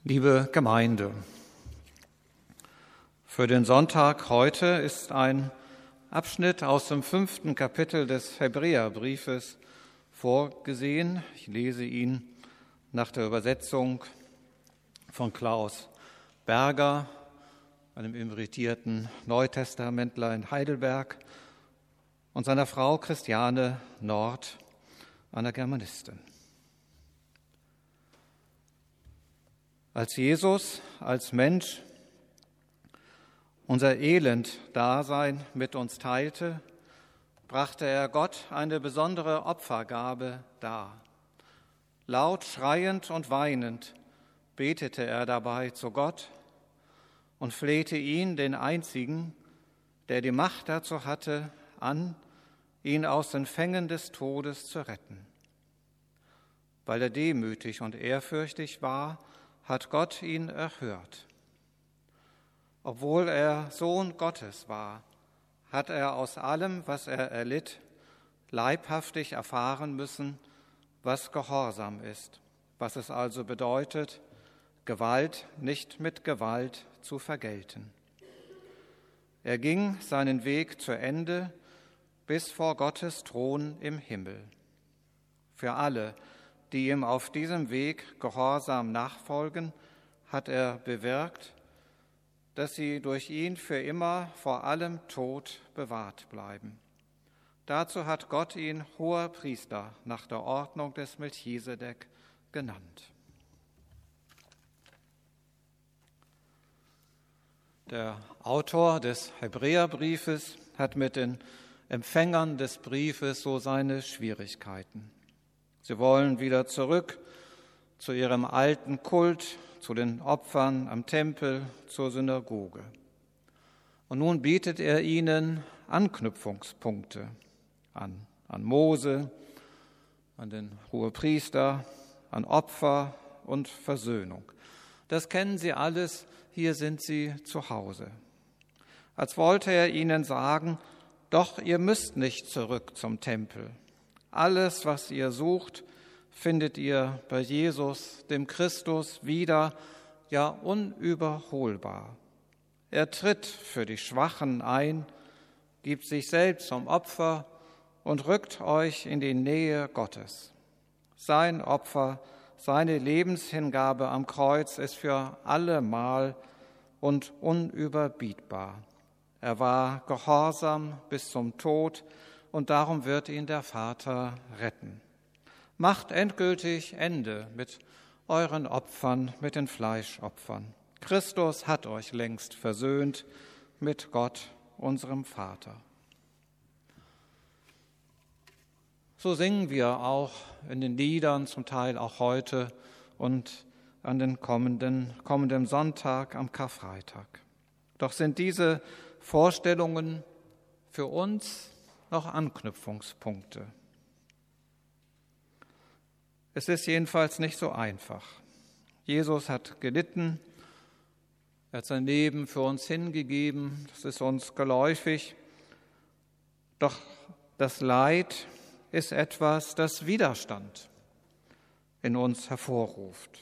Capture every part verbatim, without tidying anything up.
Liebe Gemeinde, für den Sonntag heute ist ein Abschnitt aus dem fünften Kapitel des Hebräerbriefes vorgesehen. Ich lese ihn nach der Übersetzung von Klaus Berger, einem emeritierten Neutestamentler in Heidelberg, und seiner Frau Christiane Nord, einer Germanistin. Als Jesus, als Mensch, unser Elend-Dasein mit uns teilte, brachte er Gott eine besondere Opfergabe dar. Laut schreiend und weinend betete er dabei zu Gott und flehte ihn, den Einzigen, der die Macht dazu hatte, an, ihn aus den Fängen des Todes zu retten. Weil er demütig und ehrfürchtig war, hat Gott ihn erhört. Obwohl er Sohn Gottes war, hat er aus allem, was er erlitt, leibhaftig erfahren müssen, was Gehorsam ist, was es also bedeutet, Gewalt nicht mit Gewalt zu vergelten. Er ging seinen Weg zu Ende bis vor Gottes Thron im Himmel. Für alle, die ihm auf diesem Weg gehorsam nachfolgen, hat er bewirkt, dass sie durch ihn für immer vor allem Tod bewahrt bleiben. Dazu hat Gott ihn hoher Priester nach der Ordnung des Melchisedek genannt. Der Autor des Hebräerbriefes hat mit den Empfängern des Briefes so seine Schwierigkeiten. Sie wollen wieder zurück zu ihrem alten Kult, zu den Opfern am Tempel, zur Synagoge. Und nun bietet er ihnen Anknüpfungspunkte an, an Mose, an den Hohepriester, an Opfer und Versöhnung. Das kennen sie alles, hier sind sie zu Hause. Als wollte er ihnen sagen, doch ihr müsst nicht zurück zum Tempel. Alles, was ihr sucht, findet ihr bei Jesus, dem Christus, wieder, ja unüberholbar. Er tritt für die Schwachen ein, gibt sich selbst zum Opfer und rückt euch in die Nähe Gottes. Sein Opfer, seine Lebenshingabe am Kreuz ist für allemal und unüberbietbar. Er war gehorsam bis zum Tod, und darum wird ihn der Vater retten. Macht endgültig Ende mit euren Opfern, mit den Fleischopfern. Christus hat euch längst versöhnt mit Gott, unserem Vater. So singen wir auch in den Liedern, zum Teil auch heute und an den kommenden, kommenden Sonntag am Karfreitag. Doch sind diese Vorstellungen für uns noch Anknüpfungspunkte. Es ist jedenfalls nicht so einfach. Jesus hat gelitten, er hat sein Leben für uns hingegeben, das ist uns geläufig. Doch das Leid ist etwas, das Widerstand in uns hervorruft.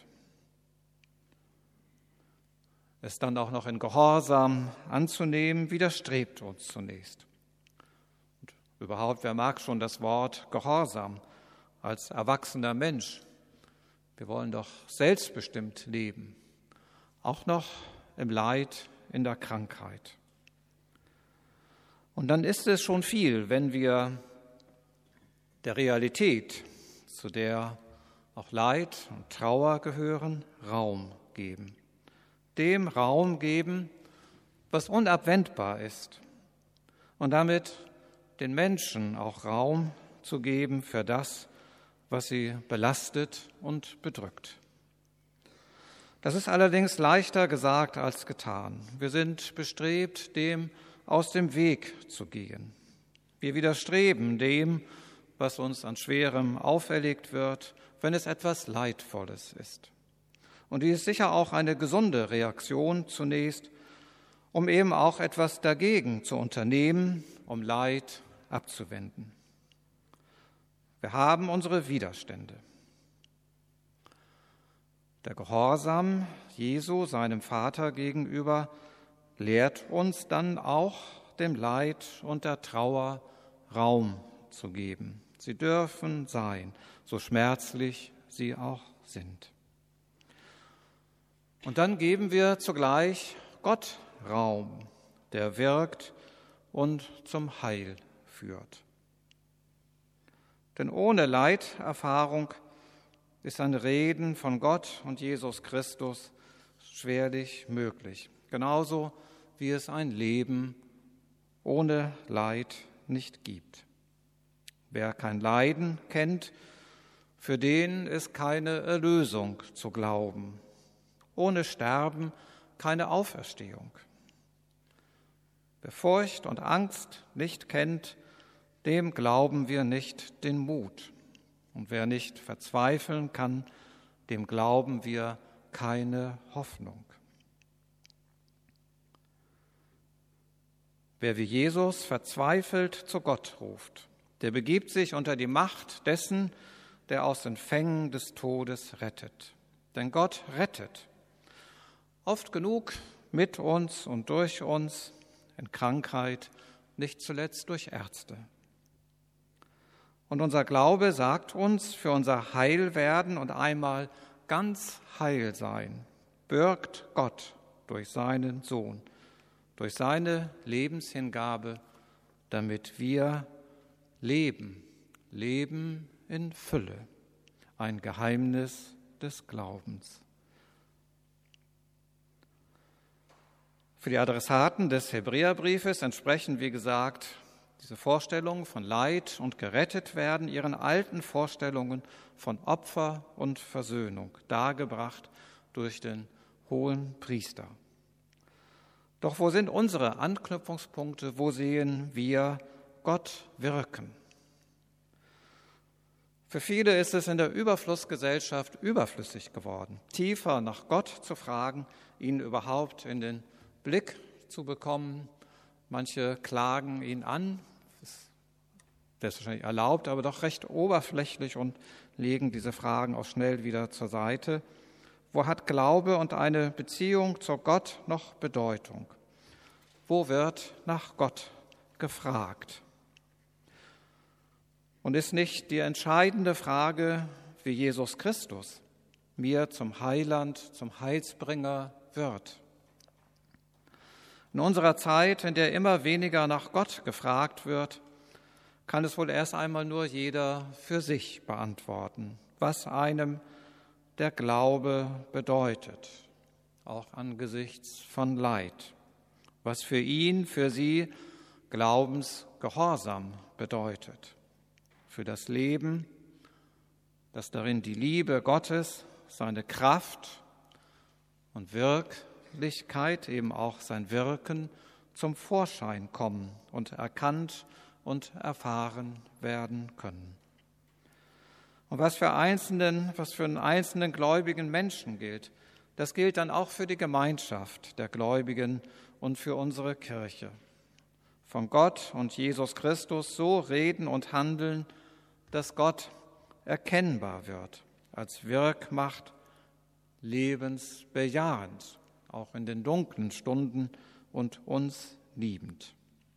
Es dann auch noch in Gehorsam anzunehmen, widerstrebt uns zunächst. Und überhaupt, wer mag schon das Wort Gehorsam als erwachsener Mensch? Wir wollen doch selbstbestimmt leben, auch noch im Leid, in der Krankheit. Und dann ist es schon viel, wenn wir der Realität, zu der auch Leid und Trauer gehören, Raum geben. Dem Raum geben, was unabwendbar ist. Und damit den Menschen auch Raum zu geben für das, was sie belastet und bedrückt. Das ist allerdings leichter gesagt als getan. Wir sind bestrebt, dem aus dem Weg zu gehen. Wir widerstreben dem, was uns an Schwerem auferlegt wird, wenn es etwas Leidvolles ist. Und die ist sicher auch eine gesunde Reaktion zunächst, um eben auch etwas dagegen zu unternehmen, um Leid abzuwenden. Wir haben unsere Widerstände. Der Gehorsam Jesu seinem Vater gegenüber lehrt uns dann auch, dem Leid und der Trauer Raum zu geben. Sie dürfen sein, so schmerzlich sie auch sind. Und dann geben wir zugleich Gott Raum, der wirkt und zum Heil führt. Denn ohne Leiterfahrung ist ein Reden von Gott und Jesus Christus schwerlich möglich. Genauso wie es ein Leben ohne Leid nicht gibt. Wer kein Leiden kennt, für den ist keine Erlösung zu glauben. Ohne Sterben keine Auferstehung. Wer Furcht und Angst nicht kennt, dem glauben wir nicht den Mut. Und wer nicht verzweifeln kann, dem glauben wir keine Hoffnung. Wer wie Jesus verzweifelt zu Gott ruft, der begibt sich unter die Macht dessen, der aus den Fängen des Todes rettet. Denn Gott rettet. Oft genug mit uns und durch uns, in Krankheit, nicht zuletzt durch Ärzte. Und unser Glaube sagt uns, für unser Heilwerden und einmal ganz heil sein, birgt Gott durch seinen Sohn, durch seine Lebenshingabe, damit wir leben, leben in Fülle, ein Geheimnis des Glaubens. Für die Adressaten des Hebräerbriefes entsprechen, wie gesagt, diese Vorstellungen von Leid und gerettet werden ihren alten Vorstellungen von Opfer und Versöhnung, dargebracht durch den hohen Priester. Doch wo sind unsere Anknüpfungspunkte? Wo sehen wir Gott wirken? Für viele ist es in der Überflussgesellschaft überflüssig geworden, tiefer nach Gott zu fragen, ihn überhaupt in den Blick zu bekommen. Manche klagen ihn an, das ist wahrscheinlich erlaubt, aber doch recht oberflächlich und legen diese Fragen auch schnell wieder zur Seite. Wo hat Glaube und eine Beziehung zu Gott noch Bedeutung? Wo wird nach Gott gefragt? Und ist nicht die entscheidende Frage, wie Jesus Christus mir zum Heiland, zum Heilsbringer wird? In unserer Zeit, in der immer weniger nach Gott gefragt wird, kann es wohl erst einmal nur jeder für sich beantworten, was einem der Glaube bedeutet, auch angesichts von Leid, was für ihn, für sie Glaubensgehorsam bedeutet, für das Leben, dass darin die Liebe Gottes, seine Kraft und Wirklichkeit, eben auch sein Wirken, zum Vorschein kommen und erkannt und erfahren werden können. Und was für einzelnen, was für einen einzelnen gläubigen Menschen gilt, das gilt dann auch für die Gemeinschaft der Gläubigen und für unsere Kirche. Von Gott und Jesus Christus so reden und handeln, dass Gott erkennbar wird, als Wirkmacht, lebensbejahend, auch in den dunklen Stunden und uns liebend.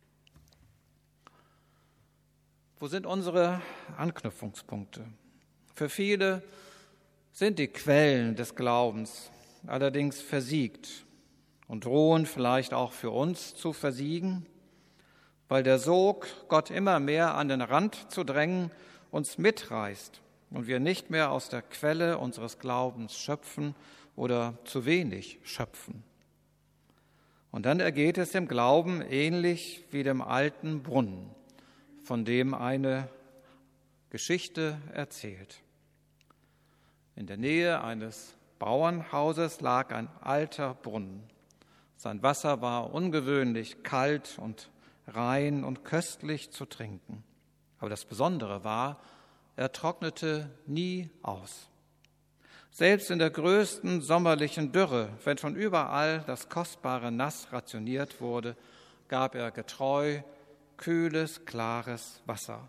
Wo sind unsere Anknüpfungspunkte? Für viele sind die Quellen des Glaubens allerdings versiegt und drohen vielleicht auch für uns zu versiegen, weil der Sog, Gott immer mehr an den Rand zu drängen, uns mitreißt und wir nicht mehr aus der Quelle unseres Glaubens schöpfen oder zu wenig schöpfen. Und dann ergeht es dem Glauben ähnlich wie dem alten Brunnen, von dem eine Geschichte erzählt. In der Nähe eines Bauernhauses lag ein alter Brunnen. Sein Wasser war ungewöhnlich kalt und rein und köstlich zu trinken. Aber das Besondere war, er trocknete nie aus. Selbst in der größten sommerlichen Dürre, wenn von überall das kostbare Nass rationiert wurde, gab er getreu kühles, klares Wasser.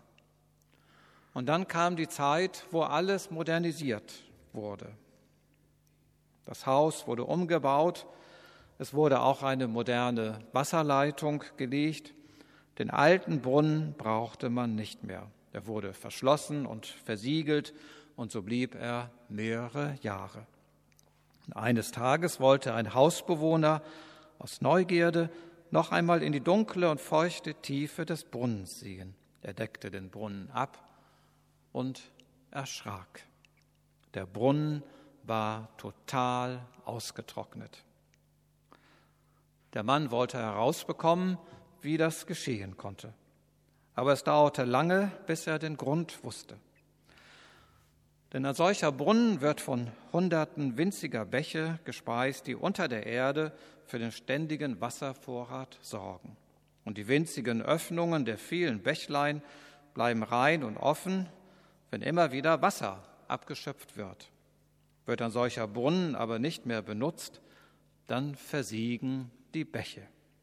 Und dann kam die Zeit, wo alles modernisiert wurde. Das Haus wurde umgebaut, es wurde auch eine moderne Wasserleitung gelegt. Den alten Brunnen brauchte man nicht mehr. Er wurde verschlossen und versiegelt und so blieb er mehrere Jahre. Und eines Tages wollte ein Hausbewohner aus Neugierde noch einmal in die dunkle und feuchte Tiefe des Brunnens sehen. Er deckte den Brunnen ab und erschrak. Der Brunnen war total ausgetrocknet. Der Mann wollte herausbekommen, wie das geschehen konnte. Aber es dauerte lange, bis er den Grund wusste. Denn ein solcher Brunnen wird von Hunderten winziger Bäche gespeist, die unter der Erde für den ständigen Wasservorrat sorgen. Und die winzigen Öffnungen der vielen Bächlein bleiben rein und offen, wenn immer wieder Wasser abgeschöpft wird. Wird ein solcher Brunnen aber nicht mehr benutzt, dann versiegen die Bäche.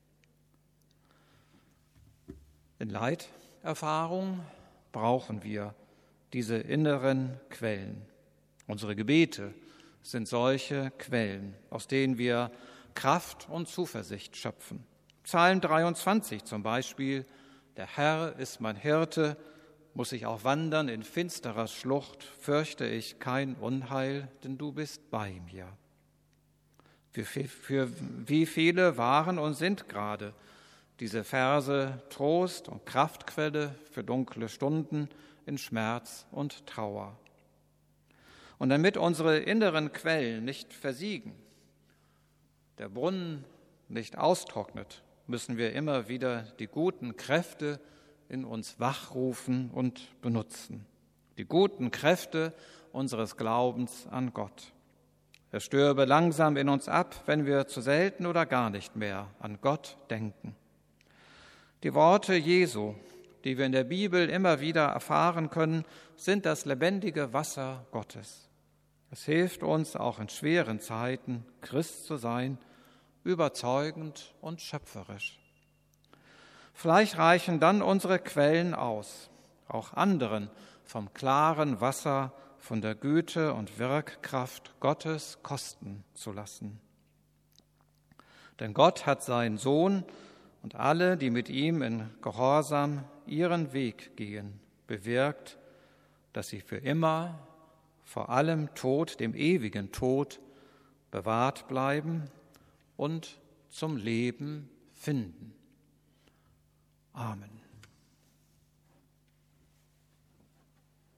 In Leiterfahrung brauchen wir diese inneren Quellen. Unsere Gebete sind solche Quellen, aus denen wir Kraft und Zuversicht schöpfen. Psalm dreiundzwanzig zum Beispiel: Der Herr ist mein Hirte, muss ich auch wandern in finsterer Schlucht, fürchte ich kein Unheil, denn du bist bei mir. Für, für wie viele waren und sind gerade diese Verse Trost und Kraftquelle für dunkle Stunden in Schmerz und Trauer. Und damit unsere inneren Quellen nicht versiegen, der Brunnen nicht austrocknet, müssen wir immer wieder die guten Kräfte in uns wachrufen und benutzen. Die guten Kräfte unseres Glaubens an Gott. Er stürbe langsam in uns ab, wenn wir zu selten oder gar nicht mehr an Gott denken. Die Worte Jesu, die wir in der Bibel immer wieder erfahren können, sind das lebendige Wasser Gottes. Es hilft uns auch in schweren Zeiten, Christ zu sein, überzeugend und schöpferisch. Vielleicht reichen dann unsere Quellen aus, auch anderen vom klaren Wasser, von der Güte und Wirkkraft Gottes kosten zu lassen. Denn Gott hat seinen Sohn und alle, die mit ihm in Gehorsam ihren Weg gehen, bewirkt, dass sie für immer vor allem Tod, dem ewigen Tod, bewahrt bleiben und zum Leben finden. Amen.